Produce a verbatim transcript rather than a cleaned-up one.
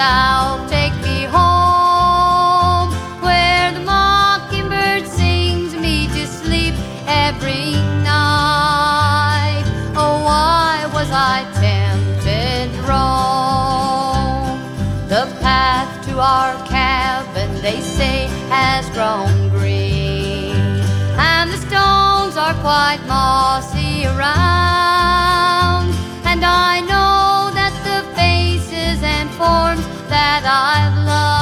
south, take me home, where the mockingbird sings me to sleep every night. Oh, why was I tempted to roam? The path to our cabin, they say, has grown green, and the stones are quite mossy.